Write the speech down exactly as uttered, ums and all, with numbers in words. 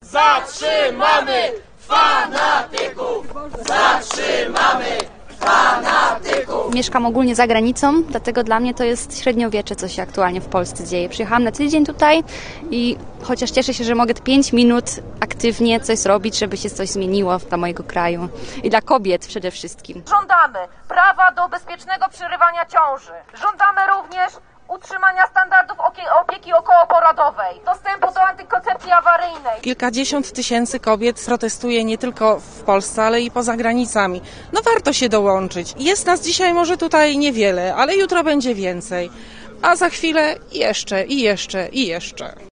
Zatrzymamy fanatyków! Zatrzymamy fanatyków! Mieszkam ogólnie za granicą, dlatego dla mnie to jest średniowiecze, co się aktualnie w Polsce dzieje. Przyjechałam na tydzień tutaj i chociaż cieszę się, że mogę te pięć minut aktywnie coś zrobić, żeby się coś zmieniło dla mojego kraju i dla kobiet przede wszystkim. Żądamy prawa do bezpiecznego przerywania ciąży. Żądamy również utrzymania standardów opieki okołoporodowej, dostępu do antykoncepcji awaryjnej. Kilkadziesiąt tysięcy kobiet protestuje nie tylko w Polsce, ale i poza granicami. No warto się dołączyć. Jest nas dzisiaj może tutaj niewiele, ale jutro będzie więcej. A za chwilę jeszcze i jeszcze i jeszcze.